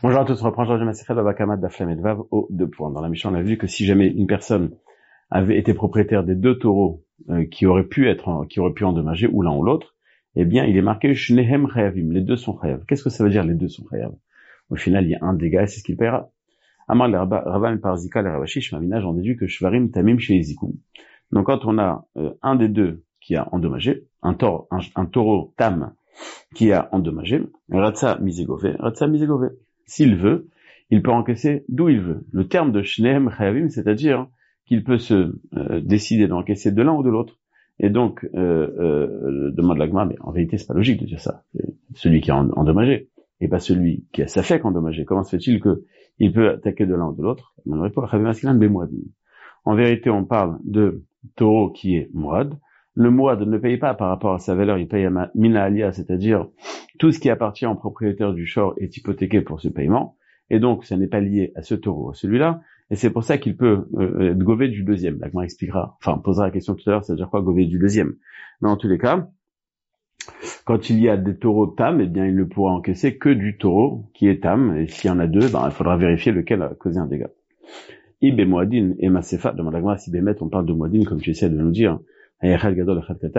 Bonjour à tous, on reprend Georges Masechet Baba Kama Daf Lamed Vav au 2 points. Dans la Mishnah, on a vu que si jamais une personne avait été propriétaire des deux taureaux qui auraient pu endommager ou l'un ou l'autre, eh bien, il est marqué Shnehem Chayavim, les deux sont Chayav. Qu'est-ce que ça veut dire les deux sont Chayav? Au final, il y a un dégât et c'est ce qu'il paiera. Amar le Ravam Parzika le Ravashi, Shmamina, j'en déduis que Shvarim Tamim chez Ezikum. Donc quand on a un des deux qui a endommagé, un taureau tam qui a endommagé, Ratsa Mizegove. S'il veut, il peut encaisser d'où il veut. Le terme de Shnehem Chayavim, c'est-à-dire qu'il peut se décider d'encaisser de l'un ou de l'autre. Et donc, demande la Gemara, mais en vérité, c'est pas logique de dire ça. C'est celui qui a endommagé, et pas celui qui a safek endommagé. Comment se fait-il qu'il peut attaquer de l'un ou de l'autre? En vérité, on parle de taureau qui est Mouad. Le Mouad ne paye pas par rapport à sa valeur, il paye à Mina Alia, c'est-à-dire tout ce qui appartient au propriétaire du shor est hypothéqué pour ce paiement, et donc ça n'est pas lié à ce taureau, à celui-là, et c'est pour ça qu'il peut être gové du deuxième. La Gemara expliquera, posera la question tout à l'heure, c'est-à-dire quoi gové du deuxième. Mais en tous les cas, quand il y a des taureaux tam, eh bien il ne pourra encaisser que du taureau qui est tam, et s'il y en a deux, il faudra vérifier lequel a causé un dégât. Ibe Moadin et Masefa, demande la Gemara si Bémet, on parle de Moadin comme tu essaies de nous dire. Dans la Sefa,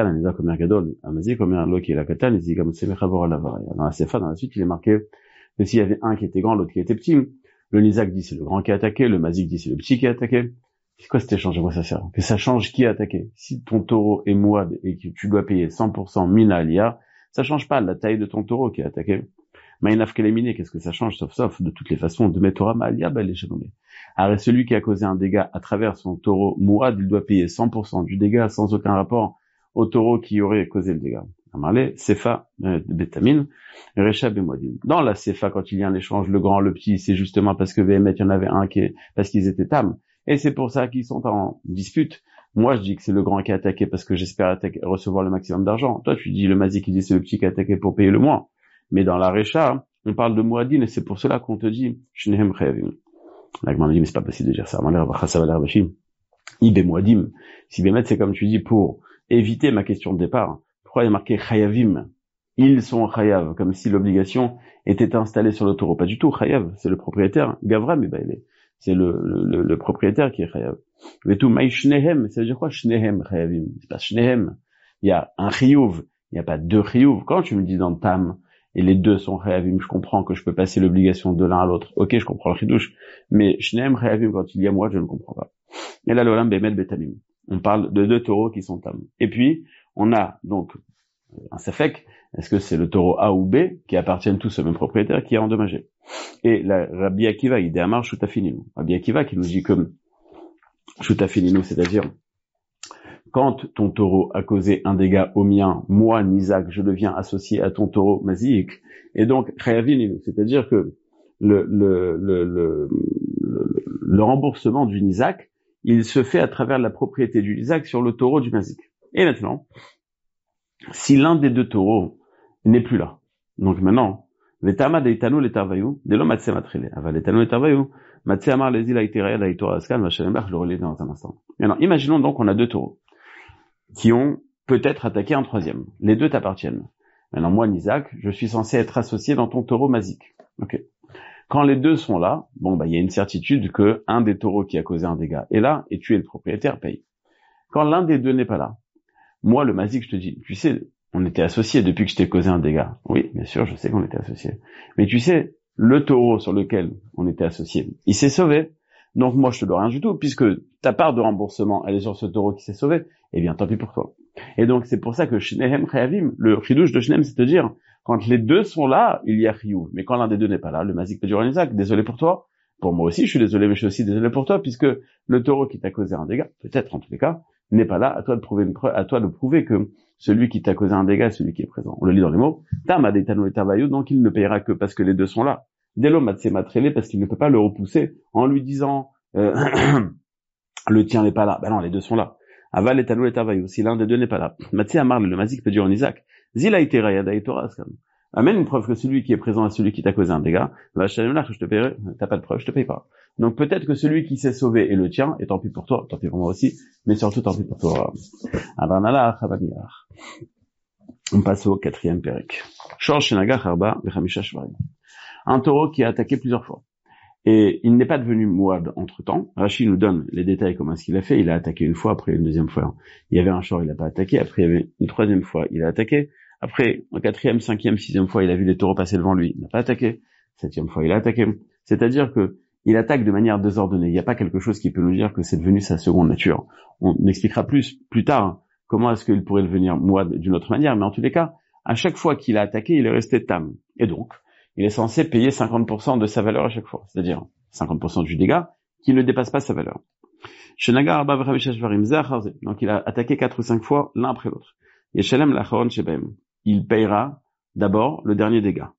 dans la suite, il est marqué que s'il y avait un qui était grand, l'autre qui était petit, le Nizak dit c'est le grand qui a attaqué, le Mazik dit c'est le petit qui a attaqué. C'est quoi cet échange? À quoi ça sert? Que ça change qui a attaqué. Si ton taureau est mouad et que tu dois payer 100% mina alia, ça change pas la taille de ton taureau qui a attaqué. Maïnaf keléminé, qu'est-ce que ça change? Sauf, de toutes les façons, de Metora Ma'alia, les chenomé. Alors, celui qui a causé un dégât à travers son taureau mouad, il doit payer 100% du dégât sans aucun rapport au taureau qui aurait causé le dégât. Amarlé, Sefa, Betamine, Recha Bemoadin. Dans la Sefa, quand il y a un échange, le grand, le petit, c'est justement parce que VMet, il y en avait un parce qu'ils étaient tam. Et c'est pour ça qu'ils sont en dispute. Moi, je dis que c'est le grand qui a attaqué parce que j'espère recevoir le maximum d'argent. Toi, tu dis le Mazik qui dit c'est le petit qui a attaqué pour payer le moins. Mais dans la Recha, on parle de Mouadin et c'est pour cela qu'on te dit Shnehem Chayavim. La Gemara dit mais c'est pas possible de dire ça. Ibe Mouadim. Si Bémet c'est comme tu dis pour éviter ma question de départ. Pourquoi il y a marqué Chayavim? Ils sont Chayav, comme si l'obligation était installée sur le taureau. Pas du tout. Chayav, c'est le propriétaire. Gavram, c'est le propriétaire qui est Chayav. Mais tout Maï Shnehem, ça veut dire quoi Shnehem Chayavim? C'est pas Shnehem. Il y a un Chiyuv, il n'y a pas deux Chiyuv. Quand tu me dis dans le Tam, et les deux sont Chayavim, je comprends que je peux passer l'obligation de l'un à l'autre. Ok, je comprends le chidouche. Mais Shnehem Chayavim, quand il y a moi, je ne comprends pas. Et là, l'Olam Bemet Betamim. On parle de deux taureaux qui sont tam. Et puis, on a donc un safek. Est-ce que c'est le taureau A ou B, qui appartiennent tous au même propriétaire, qui est endommagé? Et la Rabbi Akiva, il dit Amar Shutafininu. Rabbi Akiva qui nous dit comme Shutafininu, c'est-à-dire quand ton taureau a causé un dégât au mien, moi, Nizak, je deviens associé à ton taureau Mazik, et donc Chayavinu, c'est-à-dire que le remboursement du Nizak, il se fait à travers la propriété du Nizak sur le taureau du Mazik. Et maintenant, si l'un des deux taureaux n'est plus là, donc maintenant, Vetama deitanu letarvayu, delo matse matrele, aval leitanu letarvayu, matse amar lezi laiteraya laitora askan, vachalembar, je le relais dans un instant. Maintenant, imaginons donc qu'on a deux taureaux qui ont peut-être attaqué un troisième. Les deux t'appartiennent. Maintenant, moi, Nizak, je suis censé être associé dans ton taureau Mazik. Ok. Quand les deux sont là, il y a une certitude que un des taureaux qui a causé un dégât est là, et tu es le propriétaire, paye. Quand l'un des deux n'est pas là, moi, le Mazik, je te dis, tu sais, on était associés depuis que je t'ai causé un dégât. Oui, bien sûr, je sais qu'on était associés. Mais tu sais, le taureau sur lequel on était associés, il s'est sauvé. Donc moi, je te dois rien du tout, puisque ta part de remboursement, elle est sur ce taureau qui s'est sauvé. Eh bien, tant pis pour toi. Et donc, c'est pour ça que Shnehem Chayavim, le chidouche de Shnehem, c'est de dire, quand les deux sont là, il y a Chiyuv. Mais quand l'un des deux n'est pas là, le Mazik peut dire Nizak, désolé pour toi. Pour moi aussi, je suis désolé, mais je suis aussi désolé pour toi, puisque le taureau qui t'a causé un dégât, peut-être en tous les cas, n'est pas là. À toi de prouver que celui qui t'a causé un dégât est celui qui est présent. On le lit dans les mots. Tam adetanu et tavayu, donc il ne payera que parce que les deux sont là. Delo matse matrele, parce qu'il ne peut pas le repousser en lui disant, le tien n'est pas là. Non, les deux sont là. Aval etanu et tavayu, si l'un des deux n'est pas là. Matse amar, le Mazik peut dire en Isaac. Zila iteraya daitora askan. Amène une preuve que celui qui est présent est celui qui t'a causé un dégât. Va chez que je te paierai. T'as pas de preuve, je te paye pas. Donc peut-être que celui qui s'est sauvé est le tien, et tant pis pour toi, tant pis pour moi aussi, mais surtout tant pis pour toi. On passe au 4e pérec. Shor shenaga harba vechamisha shvarim. Un taureau qui a attaqué plusieurs fois. Et il n'est pas devenu mouad entre-temps. Rashi nous donne les détails comment est-ce qu'il a fait. Il a attaqué une fois, après une deuxième fois. Il y avait un shor, il n'a pas attaqué. Après, il y avait une troisième fois, il a attaqué. Après, en quatrième, cinquième, sixième fois, il a vu les taureaux passer devant lui. Il n'a pas attaqué. Septième fois, il a attaqué. C'est-à-dire que il attaque de manière désordonnée. Il n'y a pas quelque chose qui peut nous dire que c'est devenu sa seconde nature. On expliquera plus tard comment est-ce qu'il pourrait devenir mouad d'une autre manière. Mais en tous les cas, à chaque fois qu'il a attaqué, il est resté tam. Et donc, il est censé payer 50% de sa valeur à chaque fois, c'est-à-dire 50% du dégât qui ne dépasse pas sa valeur. Donc il a attaqué 4 ou 5 fois l'un après l'autre. Il payera d'abord le dernier dégât.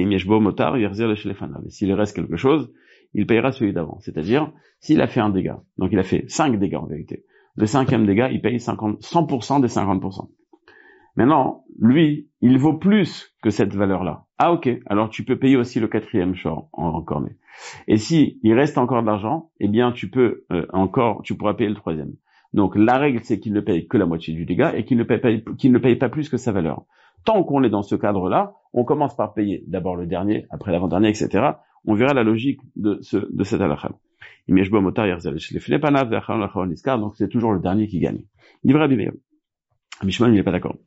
S'il reste quelque chose, il payera celui d'avant. C'est-à-dire, s'il a fait un dégât, donc il a fait 5 dégâts en vérité, le cinquième dégât, il paye 100% des 50%. Maintenant, lui, il vaut plus que cette valeur-là. Ah ok, alors tu peux payer aussi le quatrième shor en cornet. Et si il reste encore de l'argent, eh bien tu pourras payer le troisième. Donc la règle, c'est qu'il ne paye que la moitié du dégât et qu'il ne paye pas plus que sa valeur. Tant qu'on est dans ce cadre-là, on commence par payer d'abord le dernier, après l'avant-dernier, etc. On verra la logique de cette halakha. Donc c'est toujours le dernier qui gagne. Mishman, il n'est pas d'accord.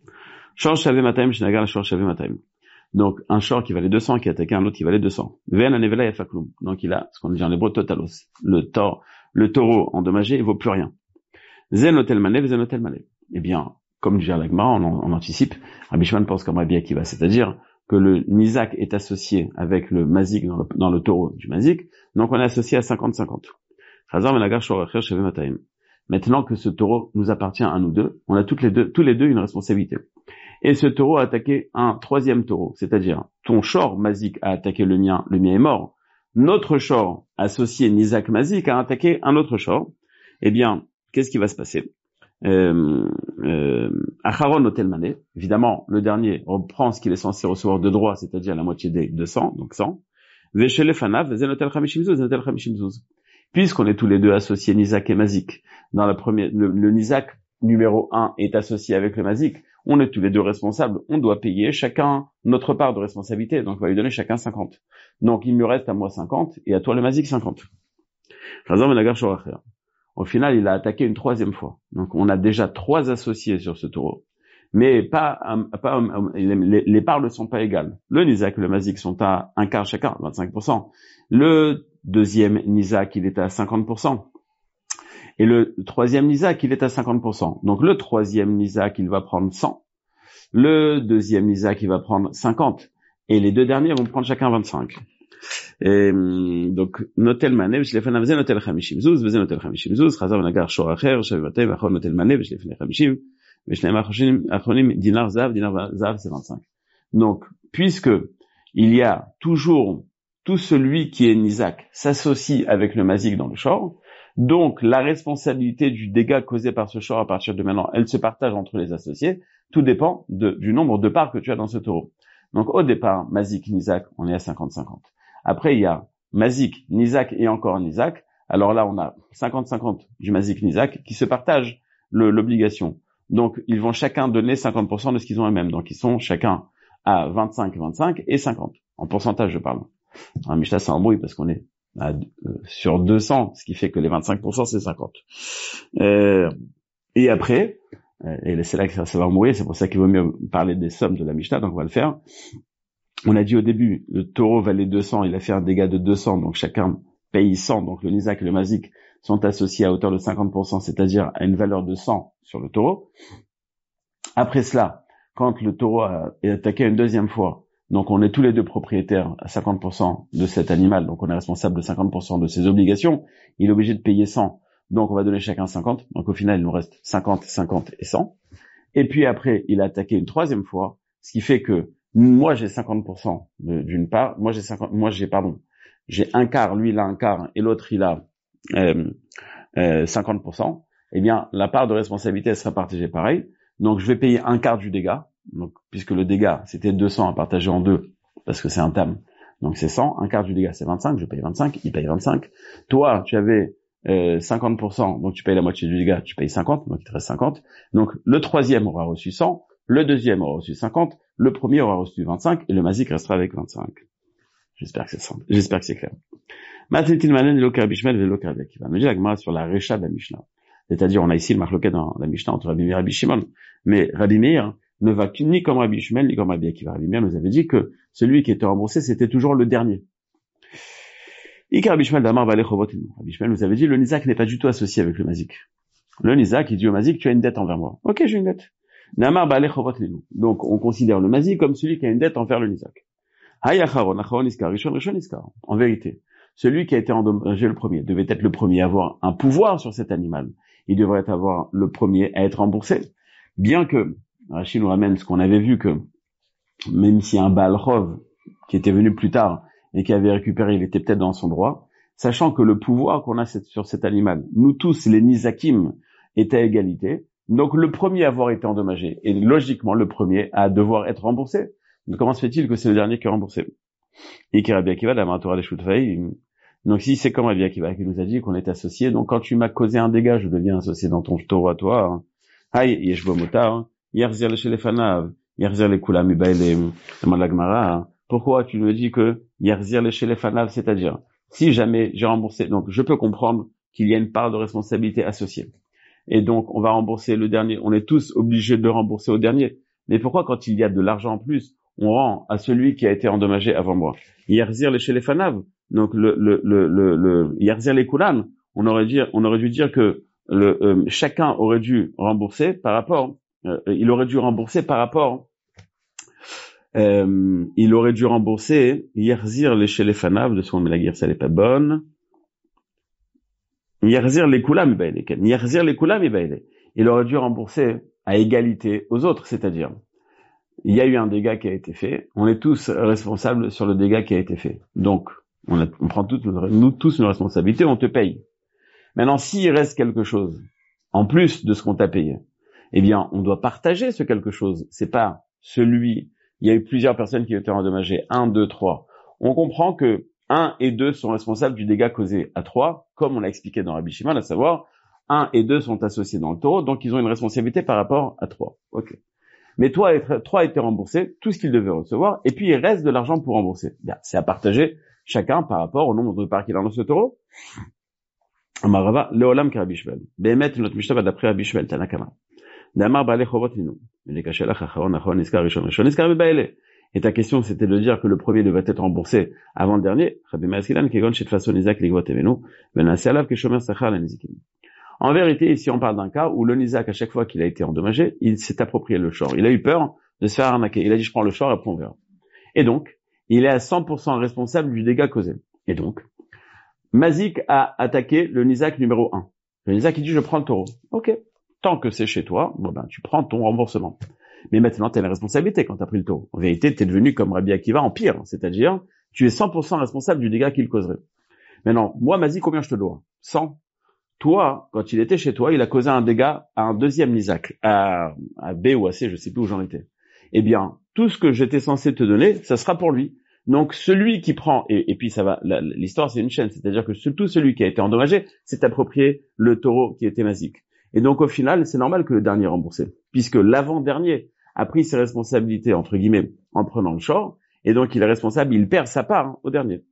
Donc, un shor qui valait 200, qui a attaqué un autre qui valait 200. Donc, il a, ce qu'on dit en hébreu, totalos. Le taureau endommagé, il vaut plus rien. Zenotel mané. Eh bien, comme dit la Gemara, on anticipe. Rabbi Shimon pense comme Rabbi Akiva, c'est-à-dire que le nizak est associé avec le mazik dans le taureau du mazik. Donc, on est associé à 50-50. Maintenant que ce taureau nous appartient à nous deux, on a tous les deux une responsabilité. Et ce taureau a attaqué un troisième taureau, c'est-à-dire ton shor mazik a attaqué le mien est mort. Notre shor associé nizak mazik a attaqué un autre shor. Eh bien, qu'est-ce qui va se passer? Acharon otel mané, évidemment, le dernier reprend ce qu'il est censé recevoir de droit, c'est-à-dire la moitié des 200, donc 100. Veshelefanav zenotel chamishim zuz. Puisqu'on est tous les deux associés nizak et mazik, dans la première, le nizak numéro 1 est associé avec le mazik, on est tous les deux responsables, on doit payer chacun notre part de responsabilité, donc on va lui donner chacun 50. Donc il me reste à moi 50 et à toi le mazik 50. Au final, il a attaqué une troisième fois. Donc on a déjà 3 associés sur ce taureau. Mais les parts ne sont pas égales. Le nizak et le mazik sont à un quart chacun, 25%. Le deuxième nizak, il est à 50%. Et le troisième nizak, il est à 50%. Donc le troisième nizak, il va prendre 100. Le deuxième nizak, il va prendre 50. Et les deux derniers vont prendre chacun 25. Et donc notel mané v'shlefan avze notel 50 zuz v'ze notel 50 zuz chazar v'nagar shor acher shavivatay v'achon notel mané v'shlefan 50 v'shneim achronim dinar zav c'est 25. Donc puisque il y a toujours tout celui qui est nizak s'associe avec le mazik dans le shor, donc la responsabilité du dégât causé par ce shor à partir de maintenant, elle se partage entre les associés. Tout dépend du nombre de parts que tu as dans ce taureau. Donc au départ, mazik, nizak, on est à 50-50. Après, il y a mazik, nizak et encore nizak. Alors là, on a 50-50 du mazik, nizak qui se partagent l'obligation. Donc, ils vont chacun donner 50% de ce qu'ils ont eux-mêmes. Donc, ils sont chacun à 25 et 50. En pourcentage, je parle. Un Mishnah, ça embrouille parce qu'on est sur 200, ce qui fait que les 25%, c'est 50. Et après, et c'est là que ça va embrouiller, c'est pour ça qu'il vaut mieux parler des sommes de la Mishnah, donc on va le faire. On a dit au début, le taureau valait 200, il a fait un dégât de 200, donc chacun paye 100, donc le nizak et le mazik sont associés à hauteur de 50%, c'est-à-dire à une valeur de 100 sur le taureau. Après cela, quand le taureau est attaqué une deuxième fois, donc on est tous les deux propriétaires à 50% de cet animal, donc on est responsable de 50% de ses obligations, il est obligé de payer 100, donc on va donner chacun 50, donc au final il nous reste 50, 50 et 100. Et puis après, il a attaqué une troisième fois, ce qui fait que moi j'ai 50% d'une part, j'ai un quart, lui il a un quart et l'autre il a 50%, eh bien la part de responsabilité elle sera partagée pareil. Donc je vais payer un quart du dégât, donc puisque le dégât c'était 200 à partager en deux, parce que c'est un tam, donc c'est 100, un quart du dégât c'est 25, je paye 25, il paye 25. Toi tu avais 50%, donc tu payes la moitié du dégât, tu payes 50, donc il te reste 50. Donc le troisième aura reçu 100, le deuxième aura reçu 50, le premier aura reçu 25 et le mazik restera avec 25. J'espère que c'est simple. J'espère que c'est clair. Matitil manen velo Rabbi Shmuel velo Rabbi Akiva. Nous dit la Gemara sur la Recha de la Mishnah. C'est-à-dire, on a ici le marloquet dans la Mishnah entre Rabbi Meir et Rabbi Shimon. Mais Rabbi Meir ne va ni comme Rabbi Shmuel, ni comme Rabbi Akiva. Rabbi Meir nous avait dit que celui qui était remboursé, c'était toujours le dernier. Rabbi Shmuel nous avait dit, le Nizak n'est pas du tout associé avec le Mazik. Le Nizak, il dit au Mazik, tu as une dette envers moi. Ok, j'ai une dette. Donc, on considère le Mazik comme celui qui a une dette envers le Nizak. En vérité, celui qui a été endommagé le premier devait être le premier à avoir un pouvoir sur cet animal. Il devrait avoir le premier à être remboursé. Bien que, Rachid nous ramène ce qu'on avait vu que, même si un Baal Chov, qui était venu plus tard, et qui avait récupéré, il était peut-être dans son droit, sachant que le pouvoir qu'on a sur cet animal, nous tous, les Nizakim, est à égalité. Donc, le premier à avoir été endommagé, et logiquement, le premier à devoir être remboursé. Donc, comment se fait-il que c'est le dernier qui est remboursé? Et qui Rabbi Akiva, la Maratora des Choutfaï, donc si c'est comme Rabbi Akiva qui nous a dit qu'on est associés, donc quand tu m'as causé un dégât, je deviens associé dans ton taureau à toi. Haï, yeshbo motar, yerzir le shelefanav, yerzir le kulam ibaïle, demande la Gemara. Pourquoi tu me dis que yerzir le shelefanav, c'est-à-dire, si jamais j'ai remboursé, donc je peux comprendre qu'il y a une part de responsabilité associée. Et donc, on va rembourser le dernier, on est tous obligés de rembourser au dernier. Mais pourquoi quand il y a de l'argent en plus, on rend à celui qui a été endommagé avant moi? Yerzir le shelefanav, donc le yerzir les kulan, on aurait dû dire que chacun aurait dû rembourser par rapport, il aurait dû rembourser yerzir les shelefanav, de ce mais la guerre ça n'est pas bonne. Yerzir les kulam ibaïle, yerzir les kulam ibaïle. Il aurait dû rembourser à égalité aux autres, c'est-à-dire, il y a eu un dégât qui a été fait, on est tous responsables sur le dégât qui a été fait. Donc, on prend nous tous une responsabilité, on te paye. Maintenant, s'il reste quelque chose, en plus de ce qu'on t'a payé, eh bien, on doit partager ce quelque chose. C'est pas il y a eu plusieurs personnes qui ont été endommagées, 1, 2, 3. On comprend que 1 et 2 sont responsables du dégât causé à 3, comme on l'a expliqué dans Rabbi Shimon, à savoir, 1 et 2 sont associés dans le taureau, donc ils ont une responsabilité par rapport à 3. Ok. Mais 3 a été remboursé, tout ce qu'il devait recevoir, et puis il reste de l'argent pour rembourser. Bien, c'est à partager chacun par rapport au nombre de parts qu'il a dans ce taureau. Amarava, Leolam ki Rabbi Shmuel. Behemet, notre Mishnah va d'après Rabbi Shmuel, Tanakama. Damar ba'alei chovot linu. Lekashelach acharon achon niskar rishon niskar bebaele. Et ta question, c'était de dire que le premier devait être remboursé avant le dernier. Rabbi Maaskilan, kegon shet fason nizak ligvot emenu, benase alav keshomer sachar la nizikim. En vérité, ici, on parle d'un cas où le Nizak, à chaque fois qu'il a été endommagé, il s'est approprié le shor. Il a eu peur de se faire arnaquer. Il a dit, je prends le shor et après on verra. Et donc, il est à 100% responsable du dégât causé. Et donc, Mazik a attaqué le Nizak numéro 1. Le Nizak, il dit, je prends le taureau. Ok. Tant que c'est chez toi, tu prends ton remboursement. Mais maintenant, tu as la responsabilité quand tu as pris le taureau. En vérité, tu es devenu comme Rabbi Akiva en pire. C'est-à-dire, tu es 100% responsable du dégât qu'il causerait. Maintenant, moi, Mazik, combien je te dois? 100. Toi, quand il était chez toi, il a causé un dégât à un deuxième Nizak, à B ou à C, je sais plus où j'en étais. Eh bien, tout ce que j'étais censé te donner, ça sera pour lui. Donc, celui qui prend, et puis ça va, l'histoire c'est une chaîne, c'est-à-dire que surtout celui qui a été endommagé s'est approprié le taureau qui était Mazik. Et donc, au final, c'est normal que le dernier remboursé, puisque l'avant-dernier a pris ses responsabilités, entre guillemets, en prenant le shor, et donc il est responsable, il perd sa part au dernier.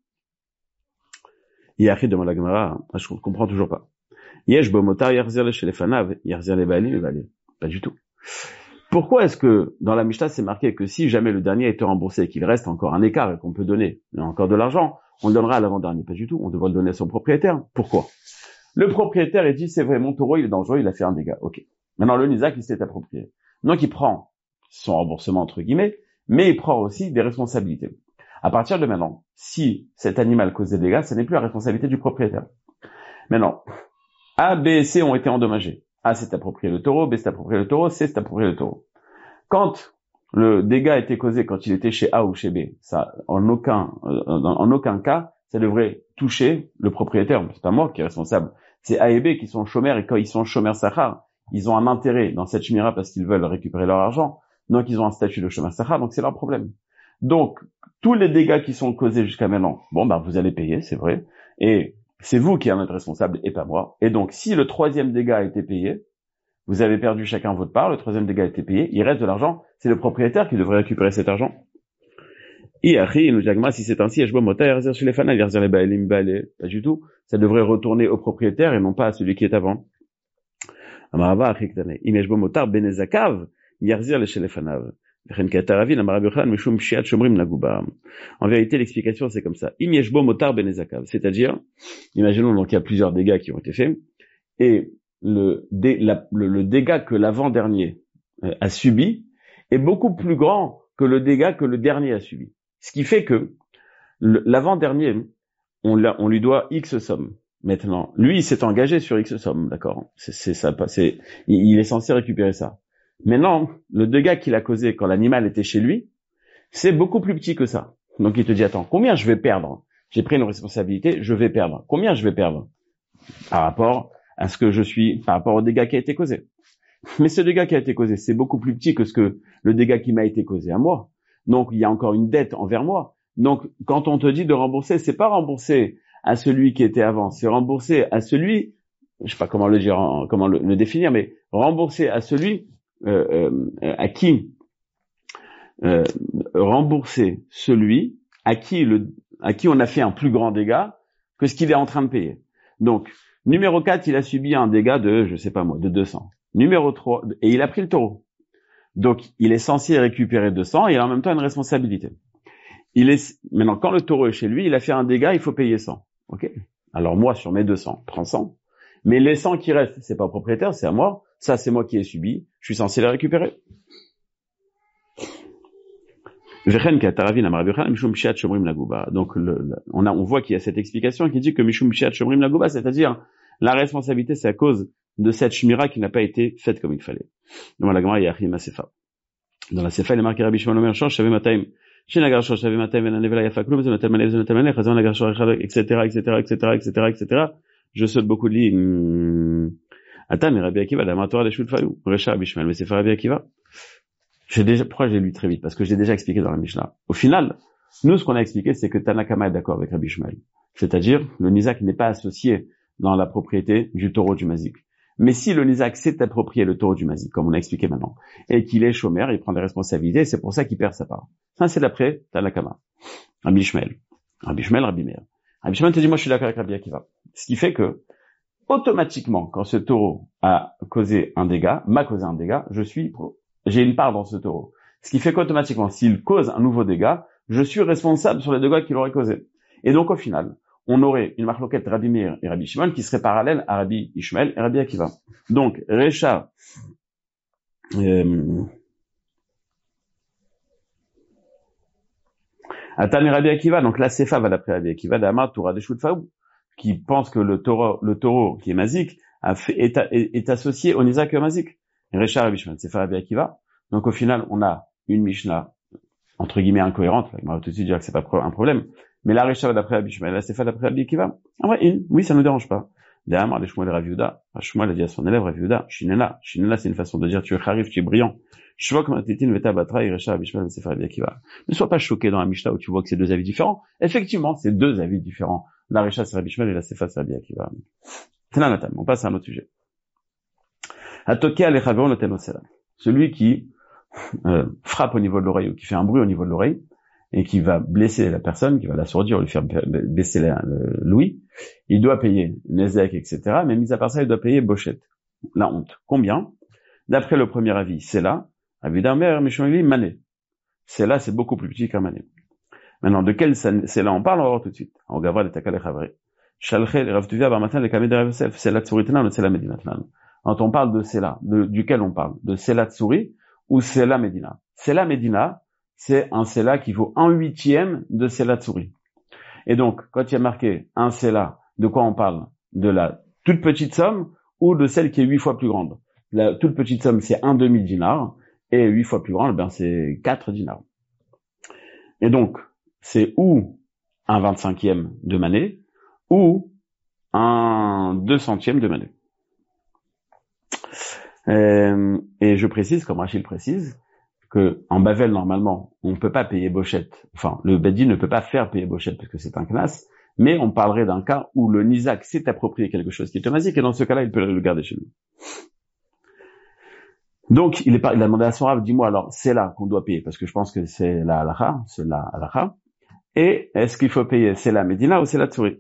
Il a écrit devant la Gemara, je comprends toujours pas. Yesh bomotar yerzir le shelefanav, yerzir le baalim et baalim. Pas du tout. Pourquoi est-ce que dans la Mishnah c'est marqué que si jamais le dernier a été remboursé et qu'il reste encore un écart et qu'on peut donner encore de l'argent, on le donnera à l'avant-dernier? Pas du tout. On devrait le donner à son propriétaire. Pourquoi? Le propriétaire il dit c'est vrai, mon taureau il est dangereux, il a fait un dégât. Ok. Maintenant le Nizak il s'est approprié. Donc il prend son remboursement entre guillemets, mais il prend aussi des responsabilités. À partir de maintenant, si cet animal cause des dégâts, ce n'est plus la responsabilité du propriétaire. Maintenant, A, B et C ont été endommagés. A s'est approprié le taureau, B s'est approprié le taureau, C s'est approprié le taureau. Quand le dégât a été causé quand il était chez A ou chez B, ça, en aucun cas, ça devrait toucher le propriétaire. C'est pas moi qui est responsable. C'est A et B qui sont chômeurs, et quand ils sont chômeurs sachar, ils ont un intérêt dans cette shmira parce qu'ils veulent récupérer leur argent. Donc ils ont un statut de chômeur sachar, donc c'est leur problème. Donc, tous les dégâts qui sont causés jusqu'à maintenant, vous allez payer, c'est vrai. Et c'est vous qui en êtes responsable et pas moi. Et donc, si le troisième dégât a été payé, vous avez perdu chacun votre part, le troisième dégât a été payé, il reste de l'argent, c'est le propriétaire qui devrait récupérer cet argent. nous diagma, si c'est ainsi, Eshbo Mota, Yerzir chez les Fanav, Yerzir les Baalim, Baalé. Pas du tout. Ça devrait retourner au propriétaire et non pas à celui qui est avant. Amarava, Achiktane. Im Eshbo Motar, Benezakav, Yerzir les chez les Fanav. En vérité, l'explication, c'est comme ça. Im Yeshbo Motar Benezakav. C'est-à-dire, imaginons donc il y a plusieurs dégâts qui ont été faits, et le dégât que l'avant-dernier a subi est beaucoup plus grand que le dégât que le dernier a subi. Ce qui fait que l'avant-dernier, on lui doit X somme. Maintenant, lui, il s'est engagé sur X somme, d'accord? Il est censé récupérer ça. Maintenant, le dégât qu'il a causé quand l'animal était chez lui, c'est beaucoup plus petit que ça. Donc il te dit, attends, combien je vais perdre? J'ai pris une responsabilité, je vais perdre. Combien je vais perdre? Par rapport à ce que je suis, par rapport au dégât qui a été causé. Mais ce dégât qui a été causé, c'est beaucoup plus petit que le dégât qui m'a été causé à moi. Donc il y a encore une dette envers moi. Donc quand on te dit de rembourser, c'est pas rembourser à celui qui était avant, c'est rembourser à celui, je sais pas comment le dire, comment le définir, mais rembourser à celui à qui rembourser celui à qui on a fait un plus grand dégât que ce qu'il est en train de payer. Donc numéro 4, il a subi un dégât de, je sais pas moi, de 200. Numéro 3, et il a pris le taureau. Donc il est censé récupérer 200 et il a en même temps une responsabilité. Maintenant quand le taureau est chez lui, il a fait un dégât, il faut payer 100. OK? Alors moi sur mes 200, prends 100. Mais les 100 qui restent, c'est pas au propriétaire, c'est à moi. Ça, c'est moi qui ai subi. Je suis censé les récupérer. Donc, on voit qu'il y a cette explication qui dit que Mishum Bishat Shomrim Lagouba, c'est-à-dire, la responsabilité, c'est à cause de cette shmira qui n'a pas été faite comme il fallait. Dans la Gemara, il y a Achim Sefa. Dans la Sefa, il est marqué Rabbi Shimon Omer Shosh, Shaveh Matayim. Chez Nagar Shosh, Shaveh Matayim, Venanevela Yafaklum, Zonatel Malev, Zonatel Malech, Razon Nagar Shosh, etc., etc. Je saute beaucoup de lignes. Attends, mais Rabbi Akiva, la Torah des Shulfayou, Recha Rabbi Shmuel, mais c'est Rabbi Akiva. Pourquoi j'ai lu très vite? Parce que j'ai déjà expliqué dans la Mishnah. Au final, nous, ce qu'on a expliqué, c'est que Tanakama est d'accord avec Rabbi Shmuel. C'est-à-dire, le Nizak n'est pas associé dans la propriété du taureau du Mazik. Mais si le Nizak s'est approprié le taureau du Mazik, comme on a expliqué maintenant, et qu'il est chômeur, il prend des responsabilités, c'est pour ça qu'il perd sa part. Ça, c'est d'après Tanakama. Rabbi Shmuel, Rabbi Meir. Rabbi Shmuel te dit, moi, je suis d'accord avec Rabbi Akiva. Ce qui fait que, automatiquement, quand ce taureau m'a causé un dégât, j'ai une part dans ce taureau. Ce qui fait qu'automatiquement, s'il cause un nouveau dégât, je suis responsable sur les dégâts qu'il aurait causés. Et donc, au final, on aurait une marloquette Rabbi Meir et Rabbi Shimon qui serait parallèle à Rabbi Ishmael et Rabbi Akiva. Donc, Recha, Atani Rabbi Akiva, donc la Sefa va d'après Rabbi Akiva, d'Amar Torah de Shulfaou, qui pense que le taureau qui est mazik est associé au Nizak mazik. Recha Rabbi Shimon, Sefa Rabbi Akiva. Donc au final, on a une Mishnah entre guillemets incohérente. On va tout de suite dire que c'est pas un problème. Mais la Recha d'après Rabbi Shimon, la Sefa d'après Rabbi Akiva. En vrai, oui, ça nous dérange pas. D'Amar les Shmuel Rav Yehuda. Shmuel a dit à son élève Rav Yehuda, Shinela, c'est une façon de dire tu es kharif, tu es brillant. Je vois comme Titin Veta Batra et Recha Rabbi Shimon, Sefa Rabbi Akiva. Ne sois pas choqué dans la Mishnah où tu vois que c'est deux avis différents. Effectivement, c'est deux avis différents. La Recha c'est Rabbi Shimon et la Sefa c'est Rabbi Akiva. On passe à un autre sujet. Celui qui frappe au niveau de l'oreille ou qui fait un bruit au niveau de l'oreille et qui va blesser la personne, qui va l'assourdir ou lui faire baisser l'ouïe, il doit payer Nezek, etc. Mais mis à part ça, il doit payer Bochette, la honte. Combien? D'après le premier avis, c'est là. Avis d'Amber, Mishonili, Mané. C'est là, c'est beaucoup plus petit qu'un Mané. Maintenant, de quel c'est là on parle, on va voir tout de suite. On va voir les Takal et Chavre. Shalchel, Ravtuvia, Barmatan, les Kamé de Ravsef, c'est la Tsuritana ou c'est la Medinatnan. Quand on parle de Sela, duquel on parle? De Sela Tsuri ou Sela Medina? Sela Medina, c'est un Sela qui vaut 1/8 de Sela Tsuri. Et donc, quand il y a marqué un Sela, de quoi on parle? De la toute petite somme ou de celle qui est 8 fois plus grande? La toute petite somme, c'est 1/2 dinar, et 8 fois plus grande, c'est 4 dinars. Et donc, c'est ou un 25e de mané, ou un 200e de mané. Et je précise, comme Rachid précise, que en Bavel, normalement, on ne peut pas payer Bochette. Enfin, le Bedi ne peut pas faire payer Bochette parce que c'est un knas, mais on parlerait d'un cas où le Nizak s'est approprié quelque chose qui est mazik, et dans ce cas-là, il peut le garder chez lui. Donc, il a demandé à son Rav, dis-moi alors, c'est là qu'on doit payer, parce que je pense que c'est la halakha, c'est la halakha. Et est-ce qu'il faut payer c'est la Médina ou c'est la Tsouri?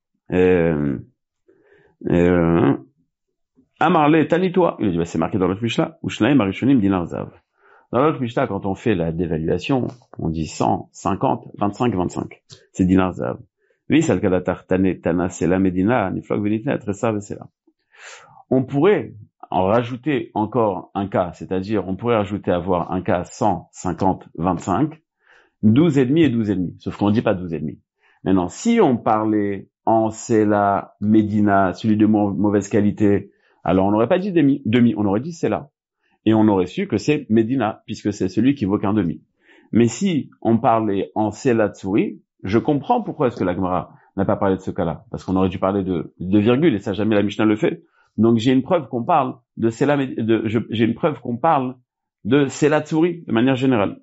Amarle, Tanitoa. Il a dit, bah, c'est marqué dans l'autre Mishnah, ou Shnaim Arishonim Dinar Zav. Dans l'autre Mishnah, quand on fait la dévaluation, on dit 100, 50, 25, 25. C'est Dinar Zav. Oui, c'est le cas d'Atartane, Tana, c'est la Médina, Niflok Venitne, Tressa, c'est là. On pourrait en rajouter encore un cas, c'est-à-dire, on pourrait rajouter avoir un cas 100, 50, 25, 12,5 et 12,5. Sauf qu'on ne dit pas 12,5. Maintenant, si on parlait en Sela, Médina, celui de mauvaise qualité, alors on n'aurait pas dit demi, on aurait dit Sela. Et on aurait su que c'est Médina, puisque c'est celui qui vaut qu'un demi. Mais si on parlait en Sela Tsouri, je comprends pourquoi est-ce que la Gemara n'a pas parlé de ce cas-là. Parce qu'on aurait dû parler de virgule, et ça jamais la Mishnah le fait. Donc j'ai une preuve qu'on parle de Sela, j'ai une preuve qu'on parle de Sela Tsouri, de manière générale.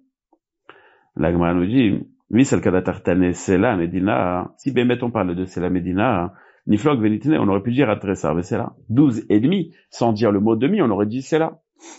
La Gemara nous dit, oui, c'est le cas d'Atartane, Sela, Médina. Si Bémet on parle de Sela, Médina, Niflok, Venitne, on aurait pu dire Atressar, mais Sela. 12,5, sans dire le mot demi, on aurait dit Sela.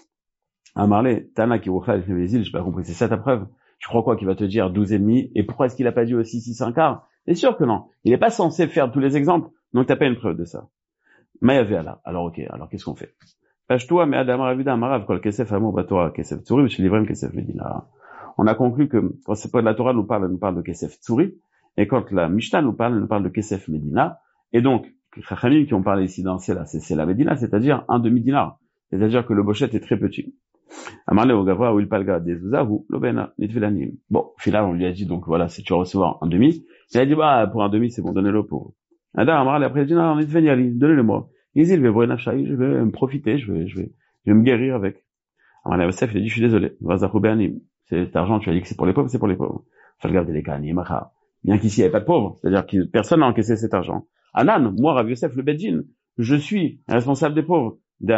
Amarle, Tana qui wouchla, j'ai pas compris, c'est ça ta preuve? Tu crois quoi qu'il va te dire 12,5, et pourquoi est-ce qu'il a pas dit aussi 6 un quart? C'est sûr que non. Il est pas censé faire tous les exemples, donc t'as pas une preuve de ça. Mayavéala. Alors ok, alors qu'est-ce qu'on fait? Page-toi, mais Adam Ravida, Marav, kol kesef amour batora, kesef tsuri, chez livrem kesef medina. On a conclu que quand c'est pas de la Torah nous parle de kesef tsuri, et quand la Mishnah nous parle de kesef medina, et donc, les Chachamim qui ont parlé ici dans c'est la medina, c'est-à-dire un demi-dinar. C'est-à-dire que le bochette est très petit. Amarle au gavra, ou il palga des ouzahu, l'obena, nitvelanim. Bon, finalement, on lui a dit, donc voilà, si tu vas recevoir un demi, il a dit, bah, pour un demi, c'est bon, donnez-le pour. Adam, Amarle, après, il dit, non, nitveniali, donnez-le-moi. Il dit, je vais me profiter, je vais me guérir avec. Amarle, Yosef, il a dit, je suis désolé, vazachubeanim. Cet argent, tu as dit que c'est pour les pauvres, c'est pour les pauvres. Falgav de lekani, macha. Bien qu'ici, il n'y avait pas de pauvres, c'est-à-dire que personne n'a encaissé cet argent. Anan, moi, Rav Yosef, le Bedjin, je suis responsable des pauvres.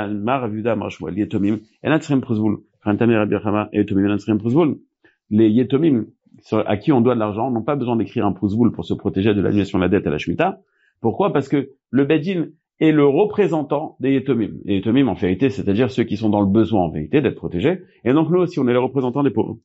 Les yetomim à qui on doit de l'argent n'ont pas besoin d'écrire un prouzboul pour se protéger de l'annulation de la dette à la Shemitah. Pourquoi? Parce que le Bedin est le représentant des yetomim. Les yetomim, en vérité, c'est-à-dire ceux qui sont dans le besoin, en vérité, d'être protégés. Et donc, nous aussi, on est les représentants des pauvres.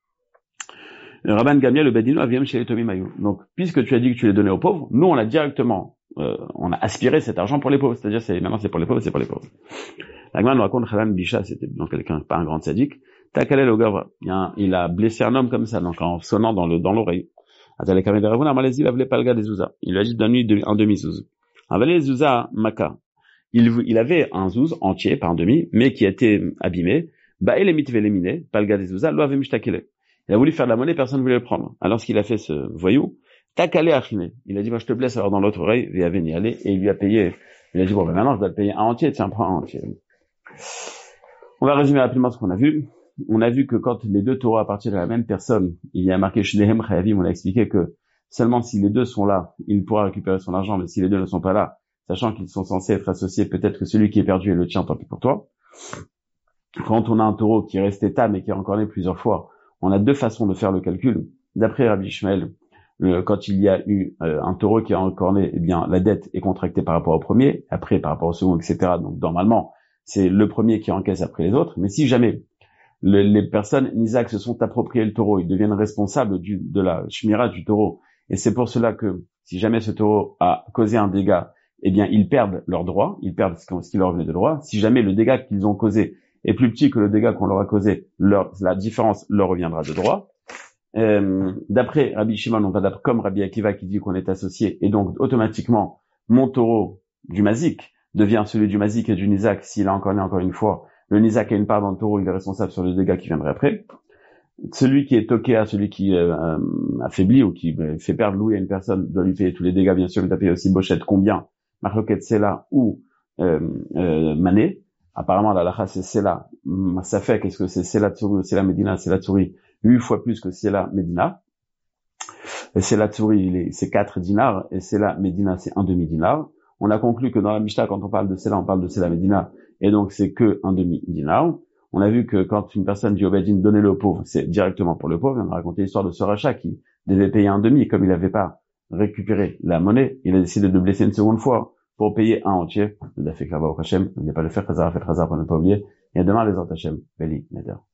Rabban Gamiel, le Bedin, vient chez les yetomim ayou. Donc, puisque tu as dit que tu les donnais aux pauvres, nous, on a directement on a aspiré cet argent pour les pauvres, c'est-à-dire maintenant c'est pour les pauvres, c'est pour les pauvres. La Gemara nous raconte Halan Bisha, c'était donc quelqu'un, pas un grand sadique, Takalel au Gavra, il a blessé un homme comme ça, donc en sonnant dans l'oreille. Atalekame de Ravuna, Malaisie, il a voulu pas le gars des Zouza. Il lui a dit donne-lui un demi-zouz. Avalé Zouza Maka. Il avait un zouz entier, pas un demi, mais qui a été abîmé. Bah, il est mitveléminé, pas le gars des Zouza, lo avait mishtakele. Il a voulu faire de la monnaie, personne ne voulait le prendre. Alors ce qu'il a fait, ce voyou, Takalé Achine. Il a dit, moi, je te blesse alors dans l'autre oreille, il avait n'y aller, et il lui a payé. Il a dit, bon, ben maintenant, je dois le payer un entier, tiens, prends un entier. On va résumer rapidement ce qu'on a vu. On a vu que quand les deux taureaux appartiennent à la même personne, il y a marqué Shnehem Chayavim, on a expliqué que seulement si les deux sont là, il pourra récupérer son argent, mais si les deux ne sont pas là, sachant qu'ils sont censés être associés, peut-être que celui qui est perdu est le tien, tant pis pour toi. Quand on a un taureau qui est resté tam et qui est encore né plusieurs fois, on a deux façons de faire le calcul. D'après Rabbi Ishmael, quand il y a eu un taureau qui a encore né, eh bien la dette est contractée par rapport au premier, après par rapport au second, etc. Donc normalement, c'est le premier qui encaisse après les autres. Mais si jamais les personnes Isaac se sont appropriées le taureau, ils deviennent responsables de la shmira du taureau. Et c'est pour cela que si jamais ce taureau a causé un dégât, eh bien ils perdent leurs droits, ils perdent ce qui leur venait de droit. Si jamais le dégât qu'ils ont causé est plus petit que le dégât qu'on leur a causé, la différence leur reviendra de droit. D'après Rabbi Shimon, on va comme Rabbi Akiva qui dit qu'on est associé, et donc automatiquement mon taureau du Mazik devient celui du Mazik et du Nizak s'il a encore né encore une fois. Le Nizak a une part dans le taureau, il est responsable sur le dégât qui viendrait après. Celui qui est toqué à celui qui affaiblit ou qui fait perdre l'ouïe à une personne doit lui payer tous les dégâts, bien sûr, il doit payer aussi Bochette combien, Marloket Sela ou Mané. Apparemment la lacha c'est Sela, ça fait qu'est-ce que c'est Sela Tsuri ou Sela Medina, Sela Tsuri 8 fois plus que Sela Medina. Sela Tsuri c'est 4 dinars et Sela Medina c'est un demi-dinar. On a conclu que dans la Mishnah quand on parle de Sela, on parle de Sela Medina et donc c'est que un demi-dinar. On a vu que quand une personne dit au Bedin donnez-le au pauvre, c'est directement pour le pauvre. On a raconté l'histoire de ce rachat qui devait payer un demi, comme il n'avait pas récupéré la monnaie, il a décidé de blesser une seconde fois pour payer un entier. Le Dafek là-bas au Hachem, il n'y a pas le faire Khazar, fait Khazar pour ne pas oublier. Et à demain les Hachem. Beli, Neder.